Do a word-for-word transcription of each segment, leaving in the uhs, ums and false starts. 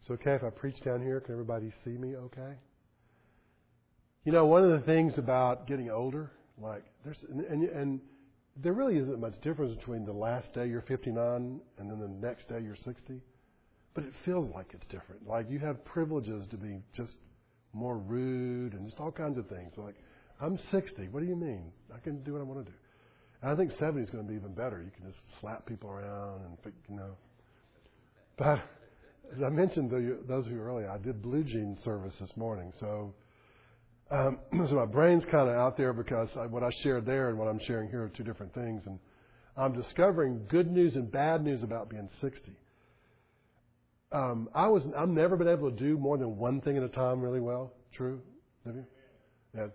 It's okay if I preach down here? Can everybody see me okay? You know, one of the things about getting older, like, there's, and, and, and there really isn't much difference between the last day you're fifty-nine and then the next day you're sixty. But it feels like it's different. Like you have privileges to be just more rude and just all kinds of things. Like, I'm sixty. What do you mean? I can do what I want to do. And I think seventy is going to be even better. You can just slap people around and, you know. But as I mentioned to those of you earlier, I did Blue Jean service this morning. So, um, so my brain's kind of out there because I, what I shared there and what I'm sharing here are two different things. And I'm discovering good news and bad news about being sixty. Um, I was, I've never been able to do more than one thing at a time really well. True? Have you? That,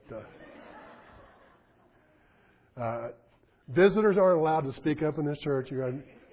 uh, uh, visitors aren't allowed to speak up in this church. You're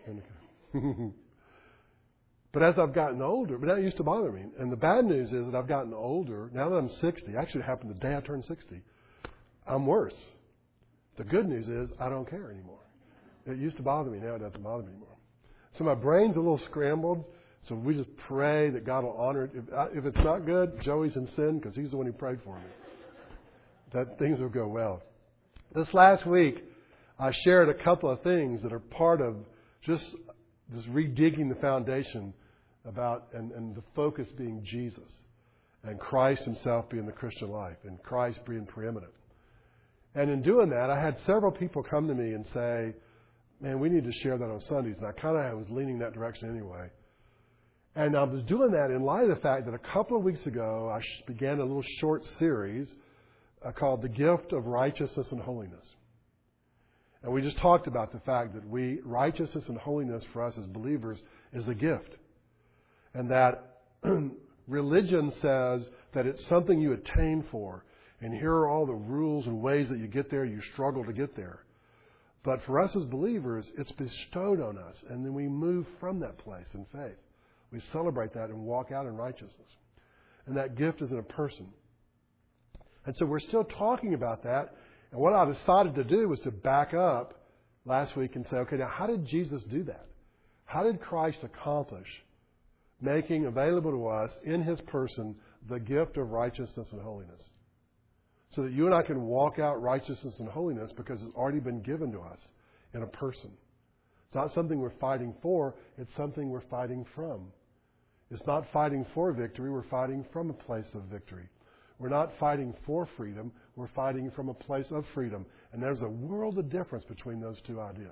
But as I've gotten older, but that used to bother me. And the bad news is that I've gotten older. Now that I'm sixty, actually it happened the day I turned sixty, I'm worse. The good news is I don't care anymore. It used to bother me. Now it doesn't bother me anymore. So my brain's a little scrambled. So we just pray that God will honor it. If, if it's not good, Joey's in sin because he's the one who prayed for me. That things will go well. This last week, I shared a couple of things that are part of just this redigging the foundation about, and, and the focus being Jesus and Christ himself being the Christian life and Christ being preeminent. And in doing that, I had several people come to me and say, man, we need to share that on Sundays. And I kind of was leaning that direction anyway. And I was doing that in light of the fact that a couple of weeks ago, I began a little short series uh, called The Gift of Righteousness and Holiness. And we just talked about the fact that we, righteousness and holiness for us as believers is a gift. And that religion says that it's something you attain for. And here are all the rules and ways that you get there. You struggle to get there. But for us as believers, it's bestowed on us. And then we move from that place in faith. We celebrate that and walk out in righteousness. And that gift is in a person. And so we're still talking about that. And what I decided to do was to back up last week and say, okay, now how did Jesus do that? How did Christ accomplish making available to us in his person the gift of righteousness and holiness? So that you and I can walk out righteousness and holiness because it's already been given to us in a person. It's not something we're fighting for. It's something we're fighting from. It's not fighting for victory. We're fighting from a place of victory. We're not fighting for freedom. We're fighting from a place of freedom. And there's a world of difference between those two ideas.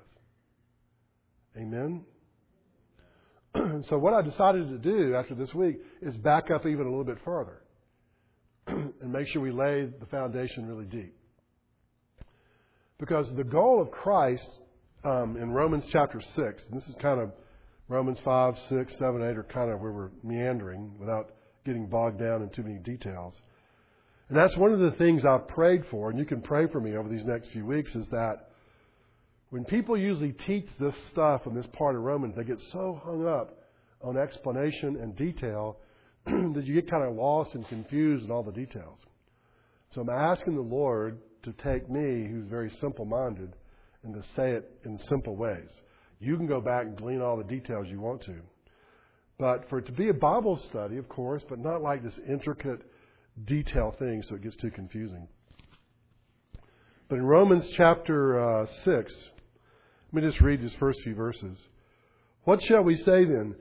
Amen? So what I decided to do after this week is back up even a little bit further and make sure we lay the foundation really deep. Because the goal of Christ um, in Romans chapter six, and this is kind of Romans five, six, seven, eight are kind of where we're meandering without getting bogged down in too many details. And that's one of the things I've prayed for, and you can pray for me over these next few weeks, is that when people usually teach this stuff in this part of Romans, they get so hung up on explanation and detail that you get kind of lost and confused in all the details. So I'm asking the Lord to take me, who's very simple-minded, and to say it in simple ways. You can go back and glean all the details you want to. But for it to be a Bible study, of course, but not like this intricate detail thing so it gets too confusing. But in Romans chapter uh, six, let me just read these first few verses. What shall we say then?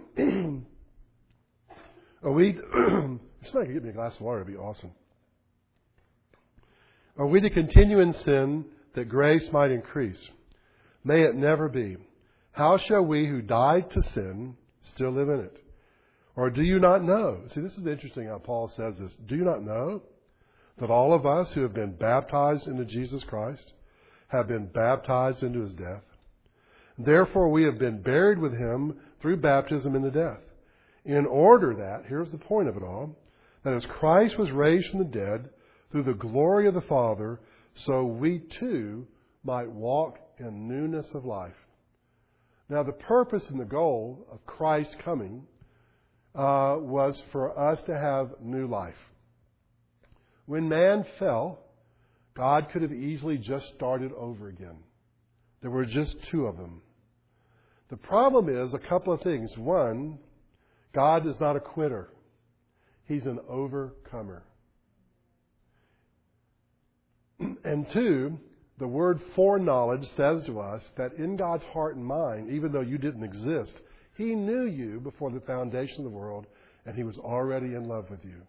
Are we... If somebody could get me a glass of water, it'd be awesome. Are we to continue in sin that grace might increase? May it never be. How shall we who died to sin still live in it? Or do you not know? See, this is interesting how Paul says this. Do you not know that all of us who have been baptized into Jesus Christ have been baptized into his death? Therefore we have been buried with him through baptism into death, in order that, here's the point of it all, that as Christ was raised from the dead through the glory of the Father, so we too might walk in newness of life. Now, the purpose and the goal of Christ coming uh, was for us to have new life. When man fell, God could have easily just started over again. There were just two of them. The problem is a couple of things. One, God is not a quitter. He's an overcomer. And two, the word foreknowledge says to us that in God's heart and mind, even though you didn't exist, He knew you before the foundation of the world, and He was already in love with you.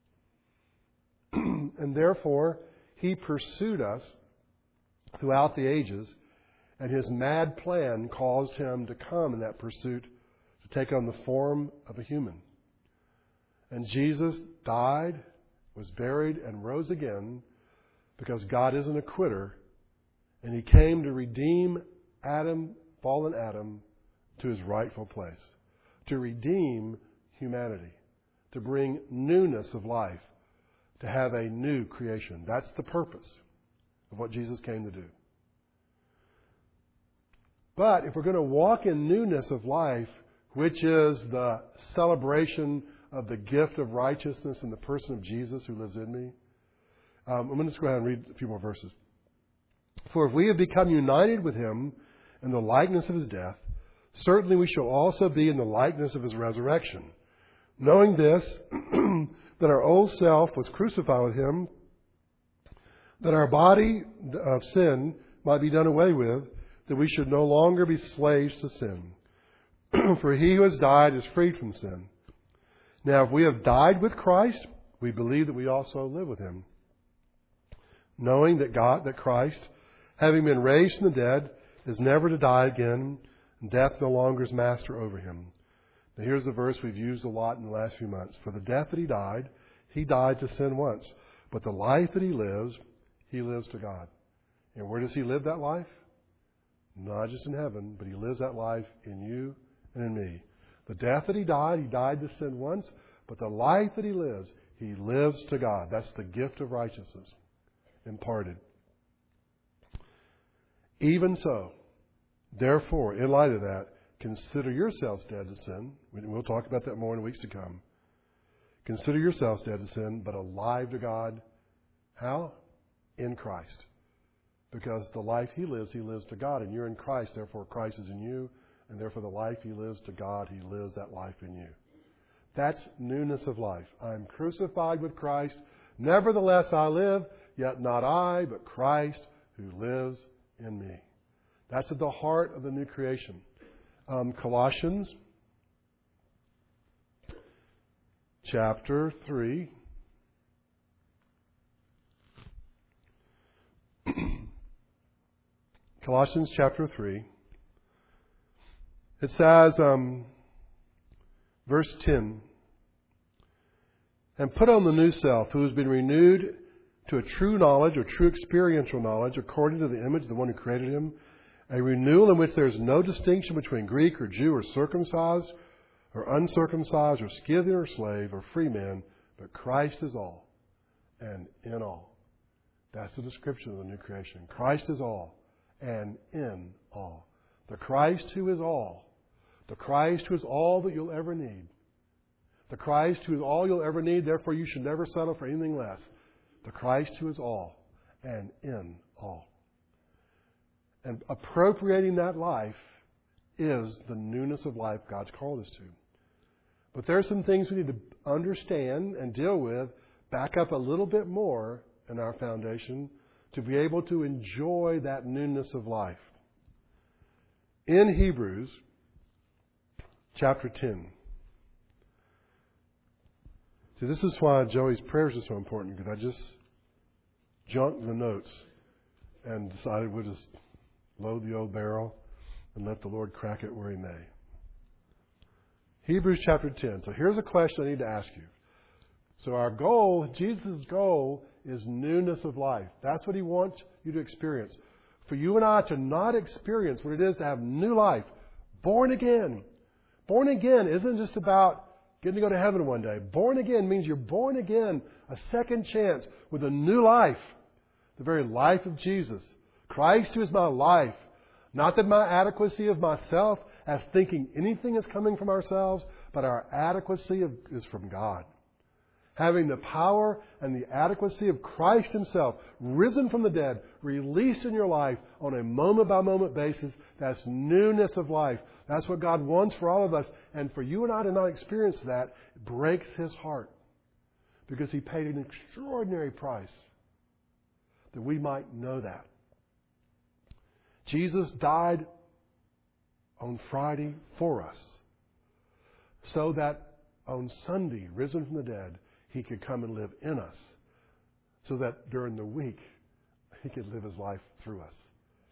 And therefore, He pursued us throughout the ages, and His mad plan caused Him to come in that pursuit to take on the form of a human. And Jesus died, was buried, and rose again because God isn't a quitter, and He came to redeem Adam, fallen Adam, to his rightful place, to redeem humanity, to bring newness of life, to have a new creation. That's the purpose of what Jesus came to do. But if we're going to walk in newness of life, which is the celebration of the gift of righteousness in the person of Jesus who lives in me, um, I'm going to just go ahead and read a few more verses. For if we have become united with Him in the likeness of His death, certainly we shall also be in the likeness of His resurrection. Knowing this, that our old self was crucified with Him, that our body of sin might be done away with, that we should no longer be slaves to sin. For he who has died is freed from sin. Now, if we have died with Christ, we believe that we also live with Him, knowing that God, that Christ, having been raised from the dead, is never to die again, and death no longer is master over Him. Now, here's the verse we've used a lot in the last few months. For the death that He died, He died to sin once. But the life that He lives, He lives to God. And where does He live that life? Not just in heaven, but He lives that life in you and in me. The death that He died, He died to sin once. But the life that He lives, He lives to God. That's the gift of righteousness imparted. Even so, therefore, in light of that, consider yourselves dead to sin. We'll talk about that more in weeks to come. Consider yourselves dead to sin, but alive to God. How? In Christ. Because the life He lives, He lives to God. And you're in Christ, therefore Christ is in you. And therefore the life He lives to God, He lives that life in you. That's newness of life. I'm crucified with Christ. Nevertheless I live, yet not I, but Christ who lives in me. That's at the heart of the new creation. Um, Colossians chapter three. Colossians chapter three. It says, um, verse ten, and put on the new self, who has been renewed to a true knowledge or true experiential knowledge according to the image of the one who created him, a renewal in which there is no distinction between Greek or Jew or circumcised or uncircumcised or Scythian or slave or free man, but Christ is all and in all. That's the description of the new creation. Christ is all and in all. The Christ who is all. The Christ who is all that you'll ever need. The Christ who is all you'll ever need, therefore you should never settle for anything less. The Christ who is all and in all. And appropriating that life is the newness of life God's called us to. But there are some things we need to understand and deal with, back up a little bit more in our foundation to be able to enjoy that newness of life. In Hebrews chapter ten. See, this is why Joey's prayers are so important, because I just junked the notes and decided we'll just load the old barrel and let the Lord crack it where He may. Hebrews chapter ten. So here's a question I need to ask you. So our goal, Jesus' goal, is newness of life. That's what He wants you to experience. For you and I to not experience what it is to have new life, born again. Born again isn't just about getting to go to heaven one day. Born again means you're born again, a second chance with a new life. The very life of Jesus. Christ who is my life. Not that my adequacy of myself as thinking anything is coming from ourselves, but our adequacy of, is from God. Having the power and the adequacy of Christ Himself, risen from the dead, released in your life on a moment-by-moment basis, that's newness of life. That's what God wants for all of us. And for you and I to not experience that breaks His heart. Because He paid an extraordinary price that we might know that. Jesus died on Friday for us, so that on Sunday, risen from the dead, He could come and live in us, so that during the week He could live His life through us.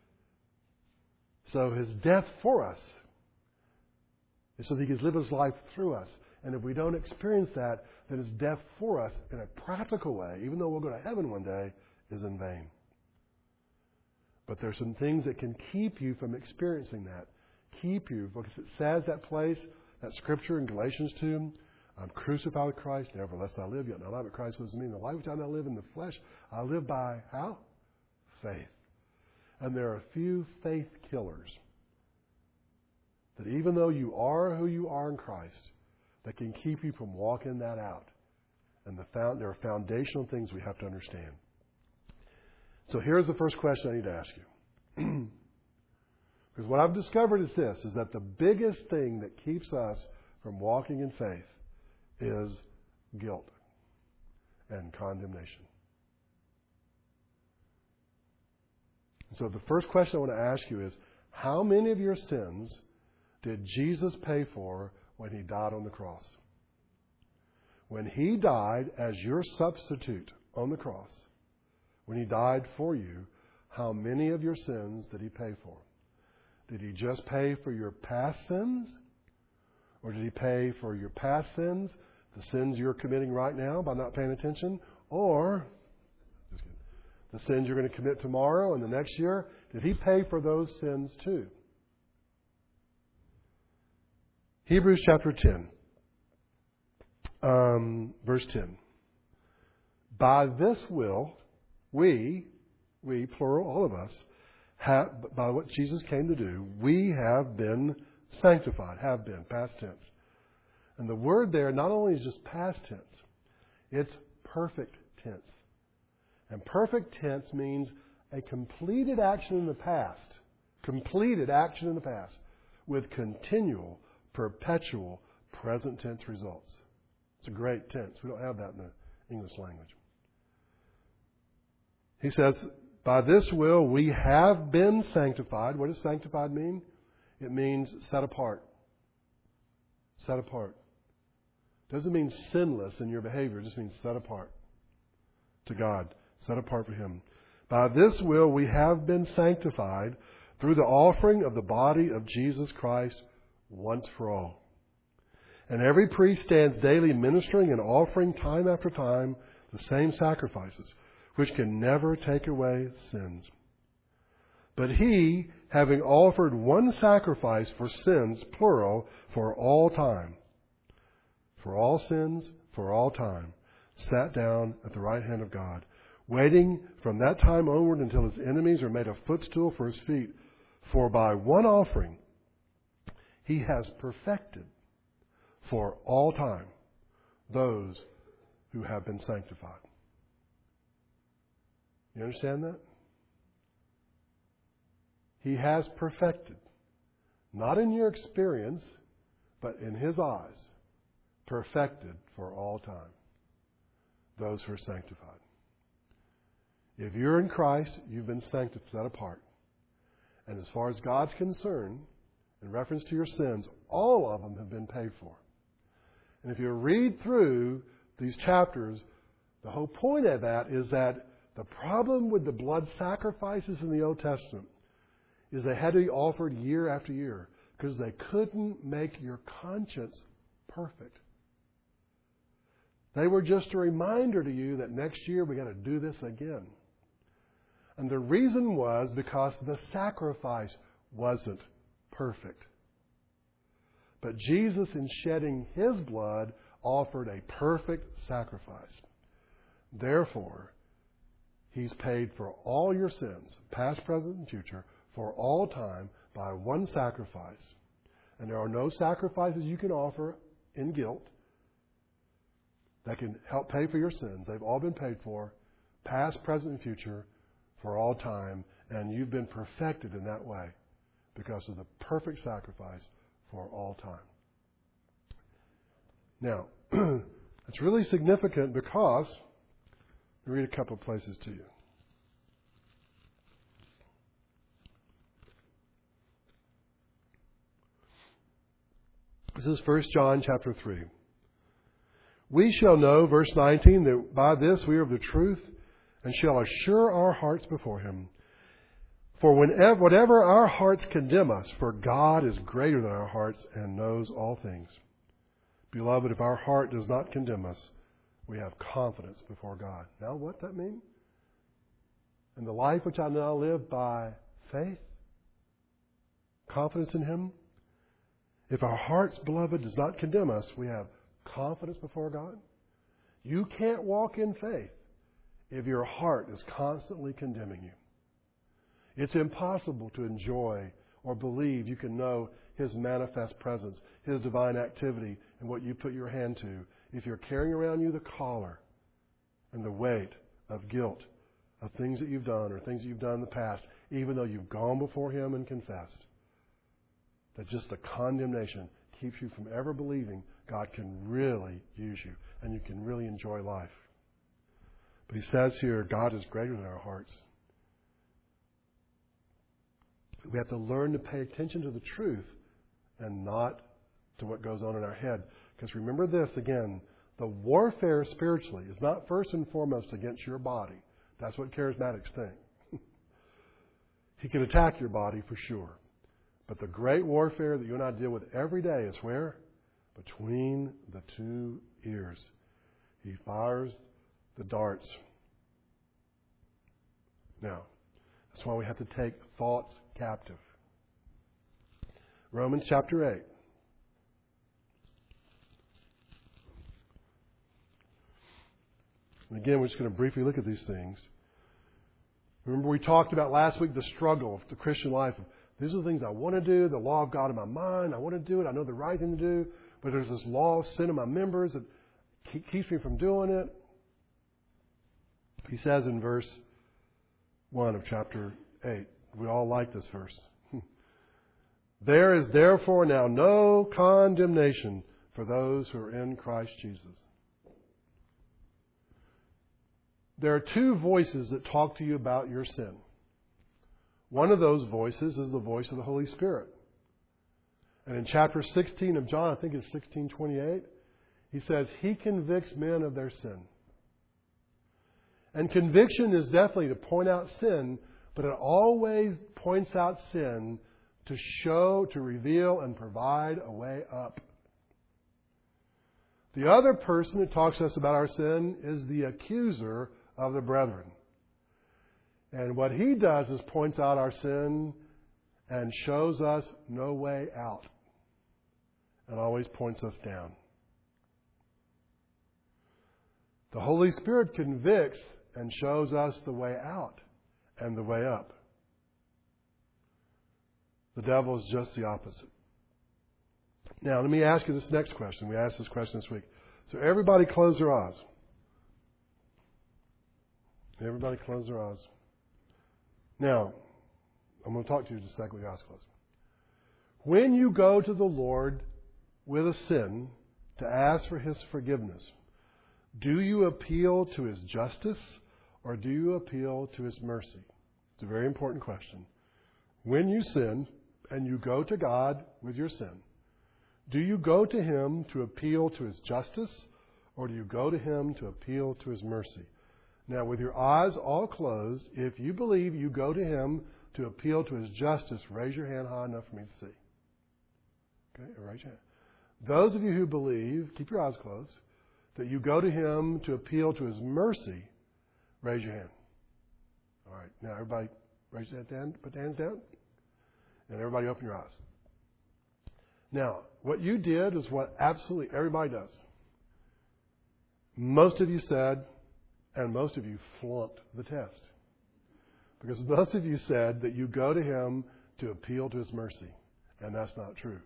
So His death for us is so that He could live His life through us. And if we don't experience that, then His death for us in a practical way, even though we'll go to heaven one day, is in vain. But there's some things that can keep you from experiencing that. Keep you, because it says that place, that scripture in Galatians two, I'm crucified with Christ, nevertheless I live, yet not I, but Christ lives in me. The life which I now live in the flesh, I live by how? Faith. And there are a few faith killers that even though you are who you are in Christ, that can keep you from walking that out. And the found, there are foundational things we have to understand. So here's the first question I need to ask you. Because what I've discovered is this, is that the biggest thing that keeps us from walking in faith is guilt and condemnation. So the first question I want to ask you is, how many of your sins did Jesus pay for when He died on the cross? When He died as your substitute on the cross, when He died for you, how many of your sins did He pay for? Did He just pay for your past sins? Or did He pay for your past sins, the sins you're committing right now by not paying attention? Or just kidding, the sins you're going to commit tomorrow and the next year? Did He pay for those sins too? Hebrews chapter ten, um, verse ten. By this will we, we, plural, all of us, have, by what Jesus came to do, we have been sanctified. Have been, past tense. And the word there not only is just past tense, it's perfect tense. And perfect tense means a completed action in the past. Completed action in the past with continual, perpetual, present tense results. It's a great tense. We don't have that in the English language. He says, by this will we have been sanctified. What does sanctified mean? It means set apart. Set apart. It doesn't mean sinless in your behavior. It just means set apart to God. Set apart for Him. By this will we have been sanctified through the offering of the body of Jesus Christ once for all. And every priest stands daily ministering and offering time after time the same sacrifices, which can never take away sins. But He, having offered one sacrifice for sins, plural, for all time, for all sins, for all time, sat down at the right hand of God, waiting from that time onward until His enemies are made a footstool for His feet. For by one offering He has perfected for all time those who have been sanctified. You understand that? He has perfected, not in your experience, but in His eyes, perfected for all time those who are sanctified. If you're in Christ, you've been sanctified, set apart. And as far as God's concerned, in reference to your sins, all of them have been paid for. And if you read through these chapters, the whole point of that is that the problem with the blood sacrifices in the Old Testament is they had to be offered year after year because they couldn't make your conscience perfect. They were just a reminder to you that next year we got to do this again. And the reason was because the sacrifice wasn't perfect. But Jesus, in shedding His blood, offered a perfect sacrifice. Therefore, He's paid for all your sins, past, present, and future, for all time by one sacrifice. And there are no sacrifices you can offer in guilt that can help pay for your sins. They've all been paid for, past, present, and future, for all time. And you've been perfected in that way because of the perfect sacrifice for all time. Now, it's really significant because, let me read a couple of places to you. This is First John chapter three. We shall know, verse nineteen, that by this we are of the truth and shall assure our hearts before Him. For whenever, whatever our hearts condemn us, for God is greater than our hearts and knows all things. Beloved, if our heart does not condemn us, we have confidence before God. Now, what does that mean? In the life which I now live by faith, confidence in Him. If our hearts, beloved, does not condemn us, we have confidence before God. You can't walk in faith if your heart is constantly condemning you. It's impossible to enjoy or believe you can know His manifest presence, His divine activity, and what you put your hand to if you're carrying around you the collar and the weight of guilt of things that you've done or things that you've done in the past, even though you've gone before Him and confessed. That just the condemnation keeps you from ever believing God can really use you and you can really enjoy life. But He says here, God is greater than our hearts. We have to learn to pay attention to the truth and not to what goes on in our head. Because remember this again, the warfare spiritually is not first and foremost against your body. That's what charismatics think. He can attack your body for sure. But the great warfare that you and I deal with every day is where? Between the two ears. He fires the darts. Now, that's why we have to take thoughts captive. Romans chapter eight. And again, we're just going to briefly look at these things. Remember we talked about last week the struggle of the Christian life. These are the things I want to do, the law of God in my mind. I want to do it. I know the right thing to do. But there's this law of sin in my members that keeps me from doing it. He says in verse one of chapter eight. We all like this verse. There is therefore now no condemnation for those who are in Christ Jesus. There are two voices that talk to you about your sin. One of those voices is the voice of the Holy Spirit. And in chapter sixteen of John, I think it's sixteen twenty-eight, he says, He convicts men of their sin. And conviction is definitely to point out sin, but it always points out sin to show, to reveal, and provide a way up. The other person who talks to us about our sin is the accuser of the brethren. And what he does is points out our sin and shows us no way out. And always points us down. The Holy Spirit convicts and shows us the way out and the way up. The devil is just the opposite. Now, let me ask you this next question. We asked this question this week. So everybody close their eyes. Everybody close their eyes. Now, I'm going to talk to you just a second with your eyes closed. When you go to the Lord with a sin to ask for His forgiveness, do you appeal to His justice or do you appeal to His mercy? It's a very important question. When you sin and you go to God with your sin, do you go to Him to appeal to His justice or do you go to Him to appeal to His mercy? Now, with your eyes all closed, if you believe you go to Him to appeal to His justice, raise your hand high enough for me to see. Okay, raise your hand. Those of you who believe, keep your eyes closed, that you go to Him to appeal to His mercy, raise your hand. All right, now everybody raise your hand, put your hands down, and everybody open your eyes. Now, what you did is what absolutely everybody does. Most of you said, and most of you flunked the test. Because most of you said that you go to Him to appeal to His mercy. And that's not true.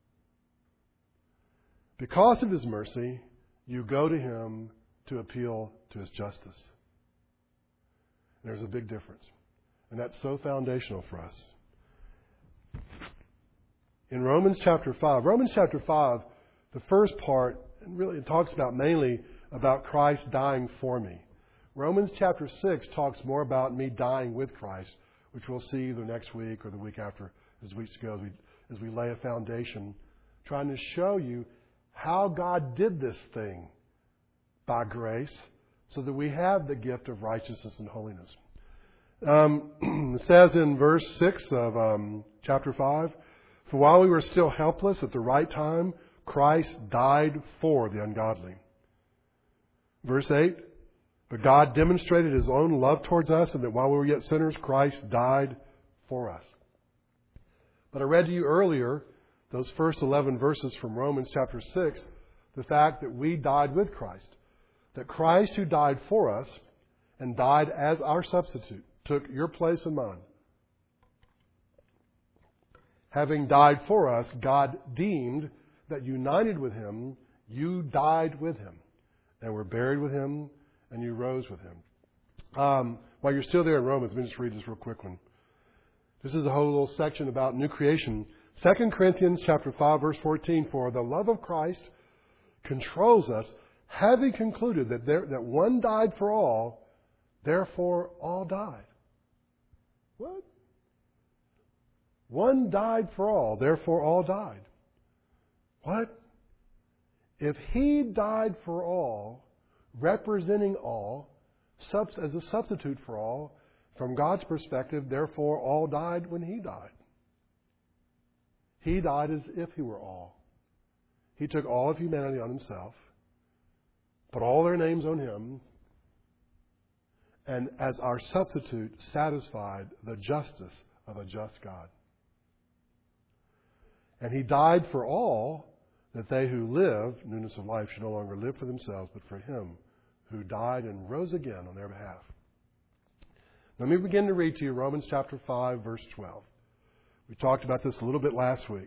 Because of His mercy, you go to Him to appeal to His justice. There's a big difference. And that's so foundational for us. in Romans chapter five. Romans chapter five, the first part, really it talks about mainly about Christ dying for me. Romans chapter six talks more about me dying with Christ, which we'll see either next week or the week after, as weeks go, as we, as we lay a foundation, trying to show you how God did this thing by grace so that we have the gift of righteousness and holiness. Um, it says in verse six of um, chapter five, for while we were still helpless at the right time, Christ died for the ungodly. Verse eight, but God demonstrated His own love towards us, and that while we were yet sinners, Christ died for us. But I read to you earlier, those first eleven verses from Romans chapter six, the fact that we died with Christ. That Christ, who died for us and died as our substitute, took your place and mine. Having died for us, God deemed that united with Him, you died with Him, and were buried with Him, and you rose with Him. Um, while you're still there in Romans, let me just read this real quick one. This is a whole little section about new creation. Second Corinthians chapter five, verse fourteen, for the love of Christ controls us, having concluded that there, that one died for all, therefore all died. What? One died for all, therefore all died. What? If He died for all, representing all, as a substitute for all, from God's perspective, therefore all died when He died. He died as if He were all. He took all of humanity on Himself, put all their names on Him, and as our substitute satisfied the justice of a just God. And He died for all, that they who live, newness of life, should no longer live for themselves, but for Him who died and rose again on their behalf. Let me begin to read to you Romans chapter five, verse twelve. We talked about this a little bit last week.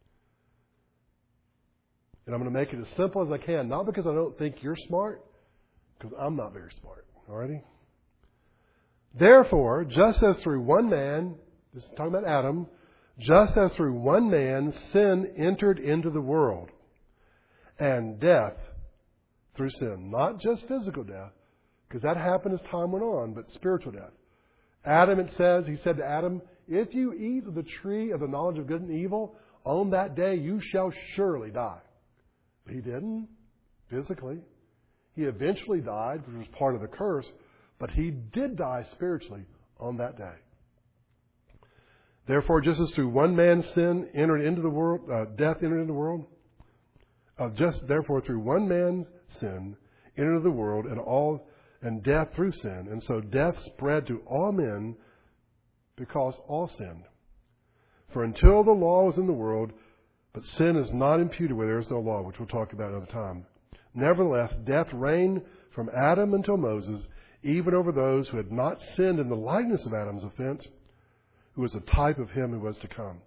And I'm going to make it as simple as I can, not because I don't think you're smart, because I'm not very smart. Alrighty? Therefore, just as through one man, this is talking about Adam, just as through one man sin entered into the world, and death through sin. Not just physical death, because that happened as time went on, but spiritual death. Adam, it says, He said to Adam, if you eat of the tree of the knowledge of good and evil, on that day you shall surely die. But he didn't, physically. He eventually died, which was part of the curse, but he did die spiritually on that day. Therefore, just as through one man's sin entered into the world, uh, death entered into the world, uh, just therefore through one man's sin entered into the world, and all and death through sin, and so death spread to all men because all sinned. For until the law was in the world, but sin is not imputed where there is no law, which we'll talk about another time. Nevertheless, death reigned from Adam until Moses, even over those who had not sinned in the likeness of Adam's offense, who was a type of him who was to come.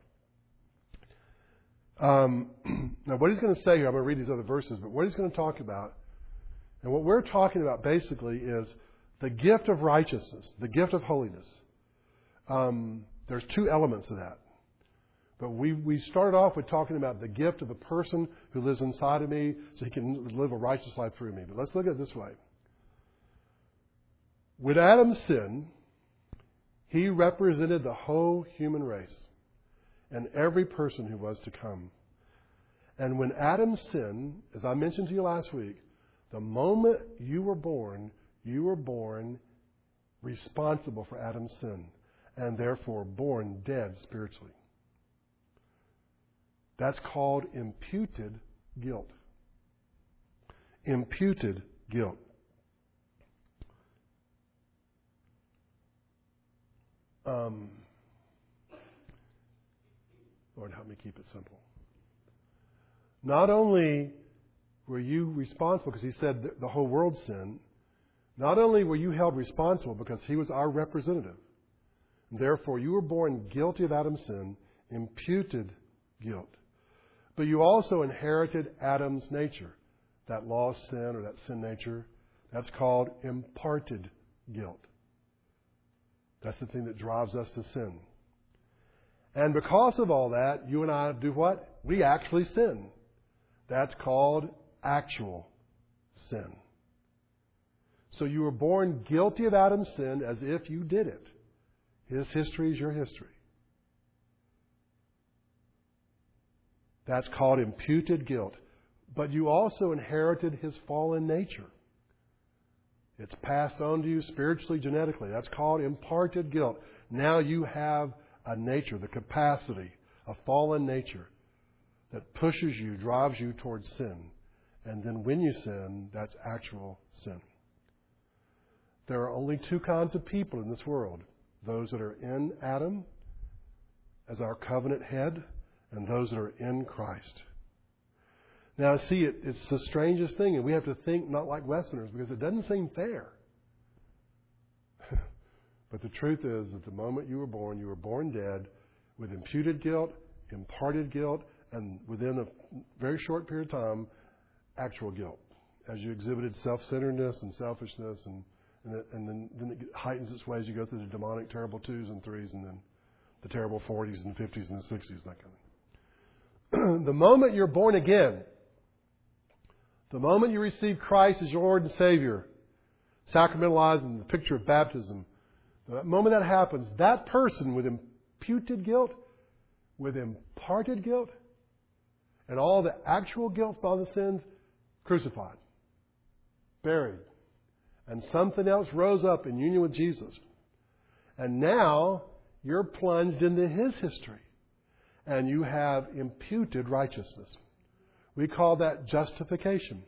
Um, now, what he's going to say here, I'm going to read these other verses, but what he's going to talk about, and what we're talking about basically is the gift of righteousness, the gift of holiness. Um, there's two elements of that. But we, we started off with talking about the gift of the person who lives inside of me so he can live a righteous life through me. But let's look at it this way. With Adam's sin, he represented the whole human race and every person who was to come. And when Adam sinned, as I mentioned to you last week, the moment you were born, you were born responsible for Adam's sin and therefore born dead spiritually. That's called imputed guilt. Imputed guilt. Um, Lord, help me keep it simple. Not only were you responsible, because he said the whole world sinned, not only were you held responsible because he was our representative, and therefore you were born guilty of Adam's sin, imputed guilt, but you also inherited Adam's nature, that lost sin or that sin nature. That's called imparted guilt. That's the thing that drives us to sin. And because of all that, you and I do what? We actually sin. That's called actual sin. So you were born guilty of Adam's sin as if you did it. His history is your history. That's called imputed guilt. But you also inherited his fallen nature. It's passed on to you spiritually, genetically. That's called imparted guilt. Now you have a nature, the capacity, a fallen nature that pushes you, drives you towards sin. And then when you sin, that's actual sin. There are only two kinds of people in this world. Those that are in Adam as our covenant head, and those that are in Christ. Now, see, it, it's the strangest thing, and we have to think not like Westerners because it doesn't seem fair. But the truth is that the moment you were born, you were born dead with imputed guilt, imparted guilt, and within a very short period of time, actual guilt. As you exhibited self-centeredness and selfishness, and, and, it, and then, then it heightens its way as you go through the demonic terrible twos and threes, and then the terrible forties and fifties and the sixties, that kind of thing. The moment you're born again, the moment you receive Christ as your Lord and Savior, sacramentalized in the picture of baptism, the moment that happens, that person with imputed guilt, with imparted guilt, and all the actual guilt for all the sins, crucified, buried, and something else rose up in union with Jesus. And now you're plunged into His history, and you have imputed righteousness. We call that justification.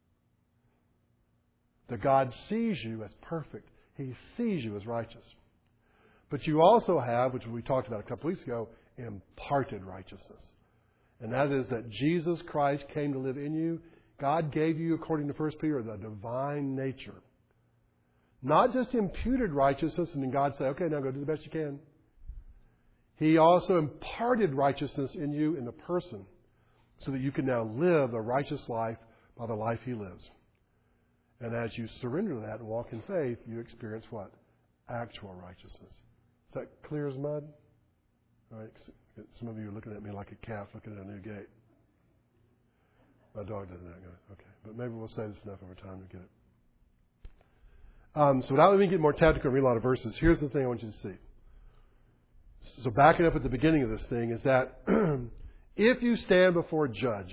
That God sees you as perfect. He sees you as righteous. But you also have, which we talked about a couple weeks ago, imparted righteousness. And that is that Jesus Christ came to live in you. God gave you, according to First Peter, the divine nature. Not just imputed righteousness and then God say, okay, now go do the best you can. He also imparted righteousness in you in the person so that you can now live a righteous life by the life He lives. And as you surrender to that and walk in faith, you experience what? Actual righteousness. Is that clear as mud? All right. Some of you are looking at me like a calf looking at a new gate. My dog does that, guys. Okay. But maybe we'll say this enough over time to get it. Um, so without me getting more tactical and read a lot of verses, here's the thing I want you to see. So backing up at the beginning of this thing is that if you stand before a judge,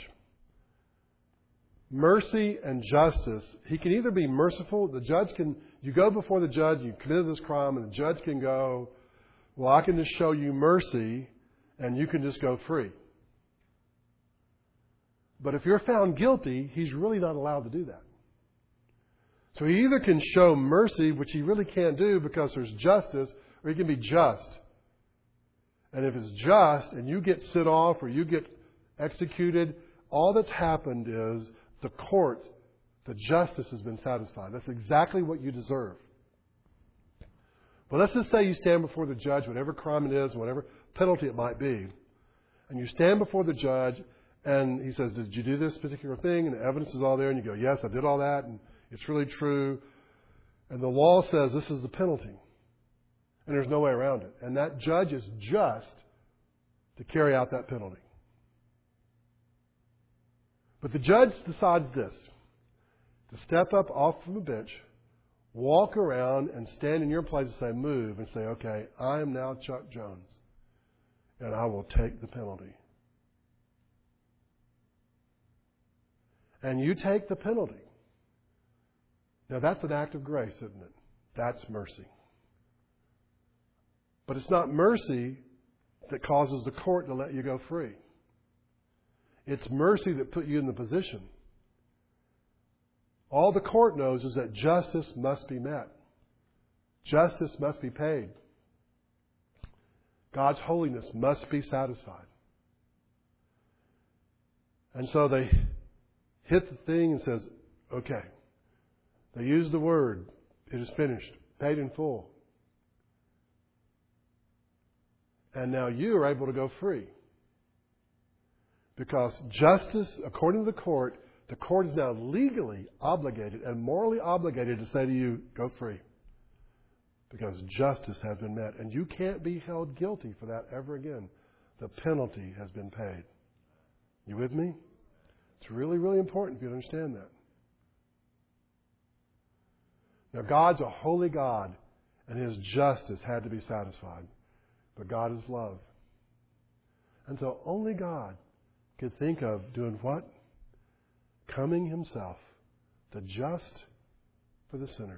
mercy and justice, he can either be merciful, the judge can, you go before the judge, you committed this crime, and the judge can go, well, I can just show you mercy, and you can just go free. But if you're found guilty, he's really not allowed to do that. So he either can show mercy, which he really can't do because there's justice, or he can be just. And if it's just, and you get sent off or you get executed, all that's happened is the court, the justice has been satisfied. That's exactly what you deserve. But let's just say you stand before the judge, whatever crime it is, whatever penalty it might be, and you stand before the judge, and he says, did you do this particular thing? And the evidence is all there, and you go, yes, I did all that, and it's really true. And the law says this is the penalty. And there's no way around it. And that judge is just to carry out that penalty. But the judge decides this, to step up off from the bench, walk around and stand in your place and say, move, and say, okay, I am now Chuck Jones, and I will take the penalty. And you take the penalty. Now that's an act of grace, isn't it? That's mercy. But it's not mercy that causes the court to let you go free. It's mercy that put you in the position. All the court knows is that justice must be met. Justice must be paid. God's holiness must be satisfied. And so they hit the thing and says, okay. They use the word, it is finished, paid in full. And now you are able to go free. Because justice, according to the court, the court is now legally obligated and morally obligated to say to you, go free. because justice has been met. And you can't be held guilty for that ever again. The penalty has been paid. You with me? It's really, really important for you to understand that. Now, God's a holy God, and His justice had to be satisfied. But God is love. And so only God could think of doing what? Coming Himself, the just for the sinner.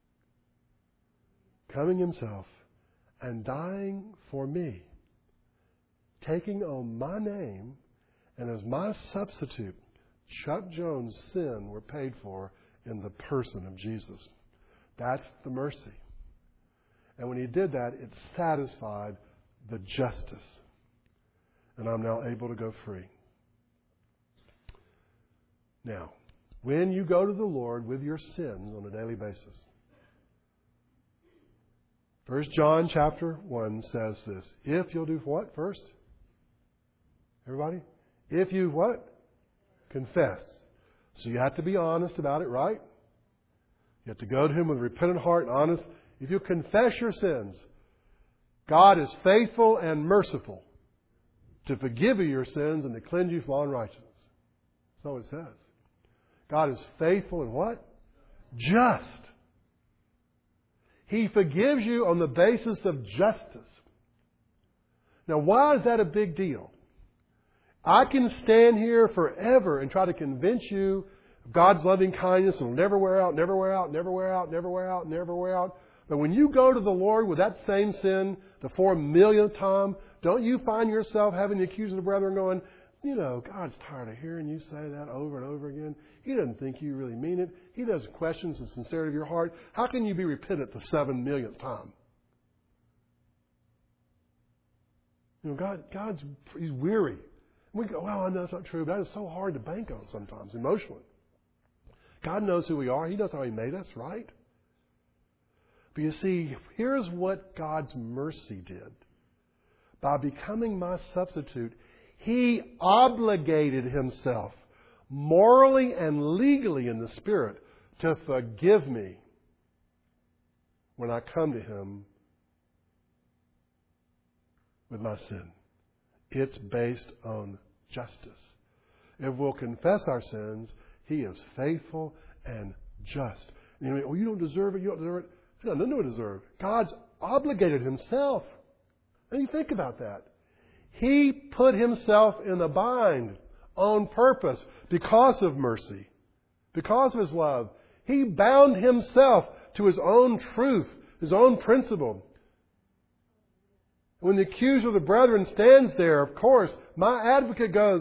Coming Himself and dying for me. Taking on my name, and as my substitute, Chuck Jones' sin were paid for in the person of Jesus. That's the mercy. And when He did that, it satisfied the justice. And I'm now able to go free. Now, when you go to the Lord with your sins on a daily basis, First John chapter one says this. If you'll do what first? Everybody? If you what? Confess. So you have to be honest about it, right? You have to go to Him with a repentant heart and honest. If you confess your sins, God is faithful and merciful to forgive you your sins and to cleanse you from all unrighteousness. That's what it says. God is faithful and what? Just. He forgives you on the basis of justice. Now, why is that a big deal? I can stand here forever and try to convince you of God's loving kindness and will never wear out, never wear out, never wear out, never wear out, never wear out. But when you go to the Lord with that same sin the four millionth time, don't you find yourself having to accuse the brethren going, you know, God's tired of hearing you say that over and over again. He doesn't think you really mean it. He doesn't question the sincerity of your heart. How can you be repentant the seven millionth time? You know, God, God's He's weary. We go, well, I know that's not true, but that is so hard to bank on sometimes emotionally. God knows who we are. He knows how He made us, right? But you see, here's what God's mercy did. By becoming my substitute, He obligated Himself morally and legally in the Spirit to forgive me when I come to Him with my sin. It's based on justice. If we'll confess our sins, He is faithful and just. You know, well, you don't deserve it, you don't deserve it. No, none of it deserve. God's obligated Himself. And you think about that. He put Himself in a bind on purpose because of mercy, because of His love. He bound Himself to His own truth, His own principle. When the accuser of the brethren stands there, of course, my advocate goes,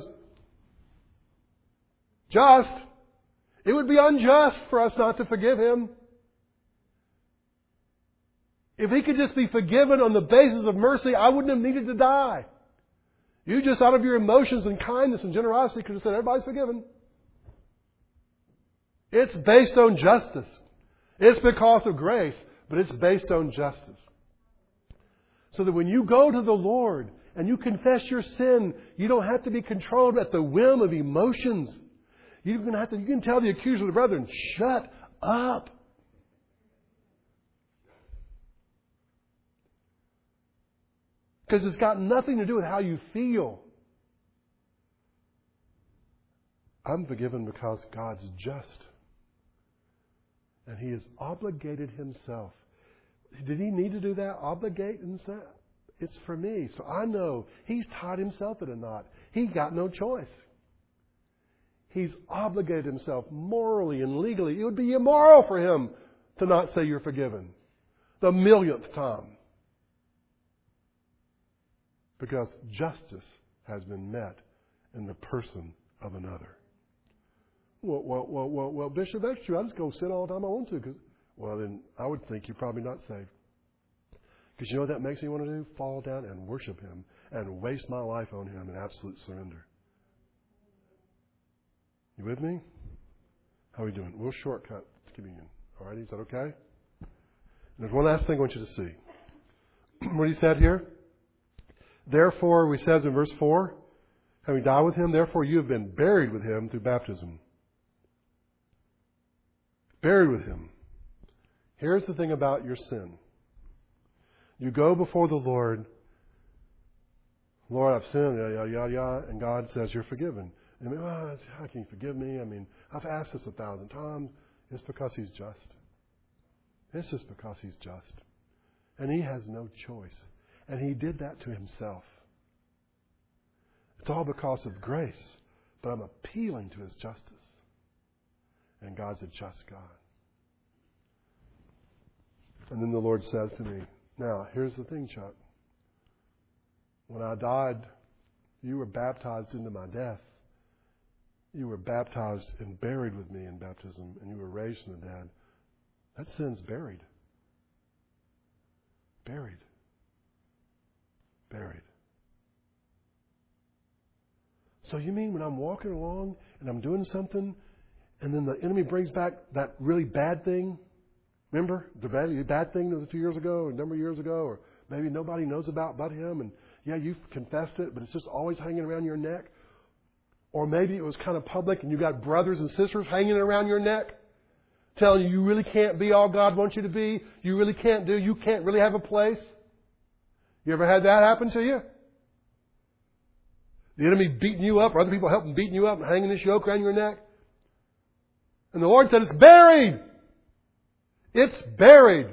just. It would be unjust for us not to forgive him. If he could just be forgiven on the basis of mercy, I wouldn't have needed to die. You just, out of your emotions and kindness and generosity, could have said, everybody's forgiven. It's based on justice. It's because of grace, but it's based on justice. So that when you go to the Lord and you confess your sin, you don't have to be controlled at the whim of emotions. You can, have to, you can tell the accuser of the brethren, shut up. Because it's got nothing to do with how you feel. I'm forgiven because God's just. And He has obligated Himself. Did He need to do that? Obligate Himself? It's for me. So I know He's tied Himself in a knot. He got no choice. He's obligated Himself morally and legally. It would be immoral for Him to not say you're forgiven. The millionth time. Because justice has been met in the person of another. Well, well, well, well, well Bishop, that's true. I just go sin all the time I want to. Cause, well, then I would think you're probably not saved. Because you know what that makes me want to do? Fall down and worship Him and waste my life on Him in absolute surrender. You with me? How are we doing? We'll shortcut to communion. All right, is that okay? And there's one last thing I want you to see. What He said here? Therefore, we says in verse four, having died with Him, therefore you have been buried with Him through baptism. Buried with Him. Here's the thing about your sin. You go before the Lord. Lord, I've sinned, yah, yah, yah, yah, and God says you're forgiven. And I mean, oh, how can you forgive me? I mean, I've asked this a thousand times. It's because He's just. It's just because He's just. And He has no choice. And He did that to Himself. It's all because of grace. But I'm appealing to His justice. And God's a just God. And then the Lord says to me, now, here's the thing, Chuck. When I died, you were baptized into my death. You were baptized and buried with me in baptism, and you were raised from the dead. That sin's buried. Buried. Buried. So you mean when I'm walking along and I'm doing something, and then the enemy brings back that really bad thing? Remember the bad, bad thing that was a few years ago, or a number of years ago, or maybe nobody knows about but him, and yeah, you've confessed it, but it's just always hanging around your neck. Or maybe it was kind of public and you got brothers and sisters hanging around your neck, telling you you really can't be all God wants you to be. You really can't do. You can't really have a place. You ever had that happen to you? The enemy beating you up, or other people helping beating you up and hanging this yoke around your neck? And the Lord said, it's buried. It's buried.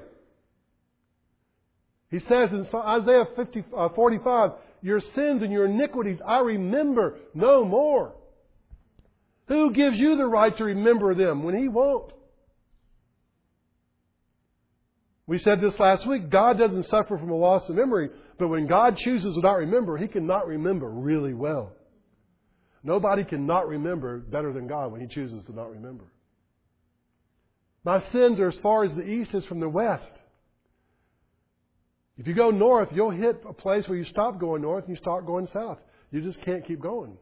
He says in Isaiah fifty, uh, forty-five, your sins and your iniquities I remember no more. Who gives you the right to remember them when He won't? We said this last week, God doesn't suffer from a loss of memory, but when God chooses to not remember, He cannot remember really well. Nobody can not remember better than God when He chooses to not remember. My sins are as far as the east is from the west. If you go north, you'll hit a place where you stop going north and you start going south. You just can't keep going.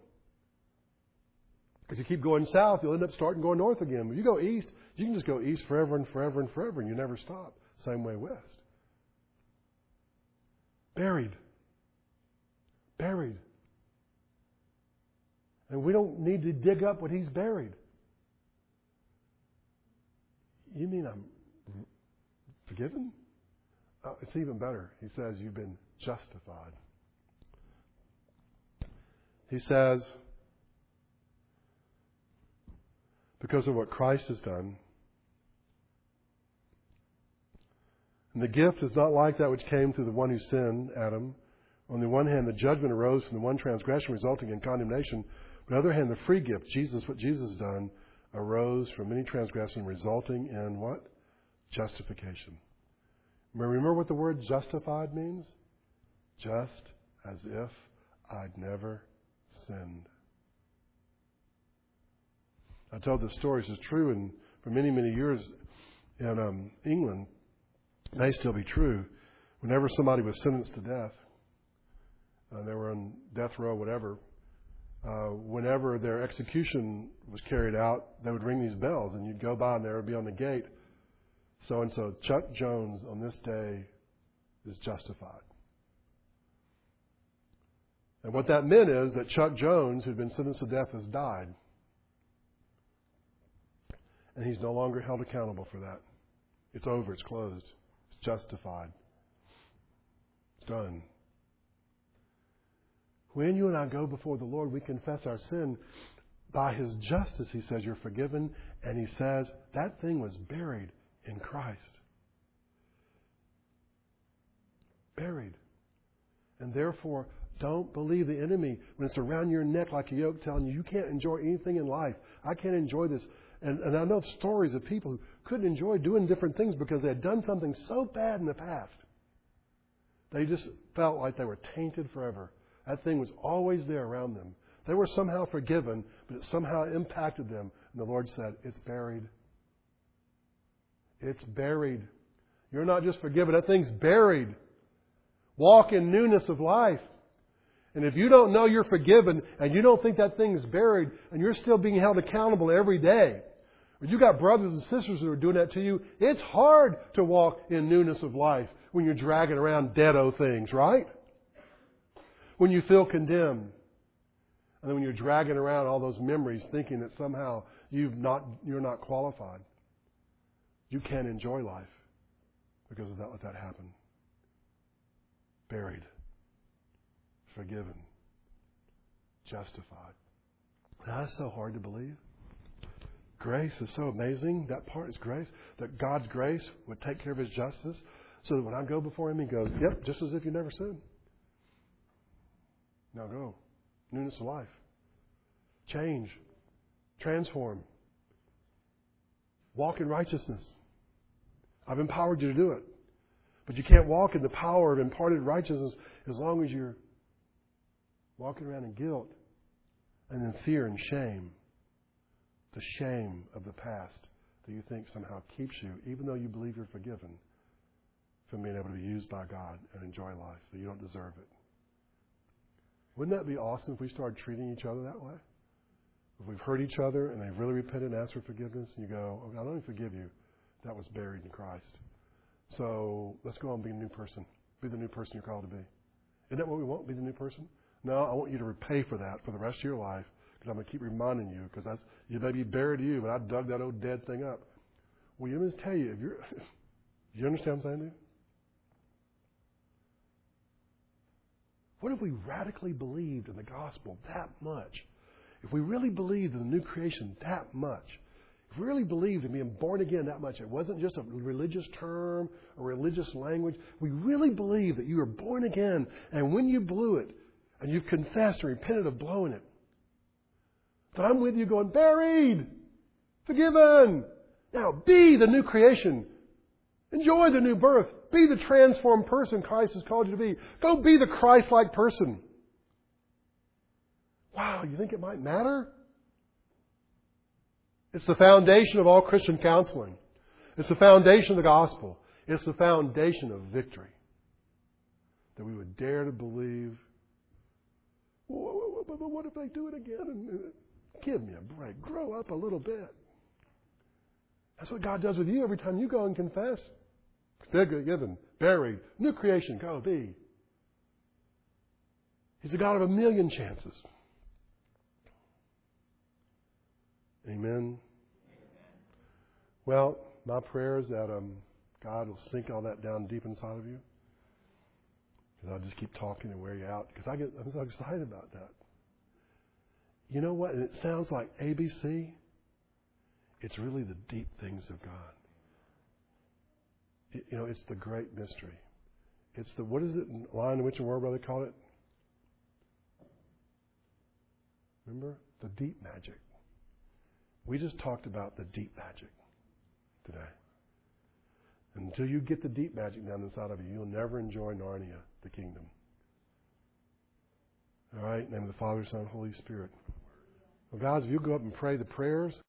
If you keep going south, you'll end up starting going north again. If you go east, you can just go east forever and forever and forever, and you never stop. Same way west. Buried. Buried. And we don't need to dig up what He's buried. You mean I'm forgiven? Oh, it's even better. He says you've been justified. He says, because of what Christ has done, and the gift is not like that which came through the one who sinned, Adam. On the one hand, the judgment arose from the one transgression resulting in condemnation. On the other hand, the free gift, Jesus, what Jesus has done, arose from many transgression resulting in what? Justification. Remember what the word justified means? Just as if I'd never sinned. I told this story. This is true, and for many, many years in um, England, it may still be true. Whenever somebody was sentenced to death, uh, they were on death row, whatever, uh, whenever their execution was carried out, they would ring these bells, and you'd go by and there would be on the gate, so-and-so, Chuck Jones on this day is justified. And what that meant is that Chuck Jones, who'd been sentenced to death, has died. And he's no longer held accountable for that. It's over. It's closed. It's justified. It's done. When you and I go before the Lord, we confess our sin. By His justice, He says, you're forgiven. And He says, that thing was buried in Christ. Buried. And therefore, don't believe the enemy when it's around your neck like a yoke telling you, you can't enjoy anything in life. I can't enjoy this. And, and I know stories of people who couldn't enjoy doing different things because they had done something so bad in the past. They just felt like they were tainted forever. That thing was always there around them. They were somehow forgiven, but it somehow impacted them. And the Lord said, it's buried. It's buried. You're not just forgiven. That thing's buried. Walk in newness of life. And if you don't know you're forgiven and you don't think that thing's buried and you're still being held accountable every day, or you got brothers and sisters who are doing that to you, it's hard to walk in newness of life when you're dragging around dead-o things, right? When you feel condemned. And then when you're dragging around all those memories thinking that somehow you've not, you're not qualified. You can't enjoy life because of that, let that happen. buried, forgiven, justified. That's so hard to believe. Grace is so amazing. That part is grace. That God's grace would take care of His justice so that when I go before Him, He goes, yep, just as if you never sinned. Now go. Newness of life. Change. Transform. Walk in righteousness. I've empowered you to do it. But you can't walk in the power of imparted righteousness as long as you're walking around in guilt and in fear and shame. The shame of the past that you think somehow keeps you, even though you believe you're forgiven, from being able to be used by God and enjoy life, that you don't deserve it. Wouldn't that be awesome if we started treating each other that way? If we've hurt each other and they've really repented and asked for forgiveness, and you go, okay, I don't even forgive you. That was buried in Christ. So let's go on and be a new person. Be the new person you're called to be. Isn't that what we want? Be the new person? No, I want you to repay for that for the rest of your life, because I'm going to keep reminding you, because that's, you may be buried to you, but I dug that old dead thing up. Well, you must tell you, if you're, you understand what I'm saying to you? What if we radically believed in the gospel that much? If we really believed in the new creation that much, if we really believed in being born again that much, it wasn't just a religious term, a religious language. We really believed that you were born again, and when you blew it, and you've confessed and repented of blowing it, that I'm with you going, buried, forgiven. Now be the new creation. Enjoy the new birth. Be the transformed person Christ has called you to be. Go be the Christ-like person. Wow, you think it might matter? It's the foundation of all Christian counseling. It's the foundation of the gospel. It's the foundation of victory. That we would dare to believe, but what if they do it again? Give me a break. Grow up a little bit. That's what God does with you every time you go and confess. Forgiven, buried, new creation, go be. He's a God of a million chances. Amen. Well, my prayer is that um, God will sink all that down deep inside of you. Because I'll just keep talking and wear you out. Because I get, I'm so excited about that. You know what? And it sounds like A B C. It's really the deep things of God. It, you know, it's the great mystery. It's the, what is it, line in which and word brother called it? Remember? The deep magic. We just talked about the deep magic today. And until you get the deep magic down inside of you, you'll never enjoy Narnia, the kingdom. All right? In the name of the Father, Son, and Holy Spirit. Well, guys, if you go up and pray the prayers.